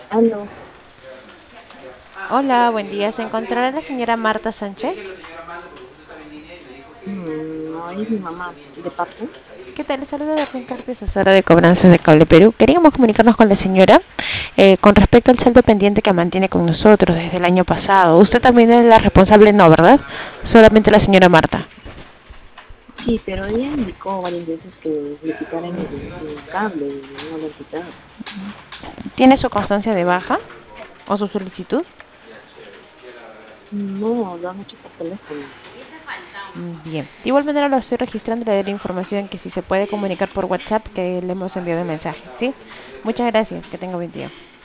Aló, Hola, buen día. ¿Se encontrará la señora Marta Sánchez? no es mi mamá, ¿de parte? ¿Qué tal? Le saluda Darlene Carpio, asesora de cobranzas de Cable Perú. Queríamos comunicarnos con la señora con respecto al saldo pendiente que mantiene con nosotros desde el año pasado. Usted también es la responsable, no, ¿verdad? Solamente la señora Marta. Sí, pero ella indicó varias veces que le quitaran el cable y no lo han quitado. ¿Tiene su constancia de baja o su solicitud? No, lo han hecho por teléfono. Bien. De igual manera lo estoy registrando y le doy la información que si se puede comunicar por WhatsApp que le hemos enviado el mensaje, ¿sí? Muchas gracias. Que tenga buen día.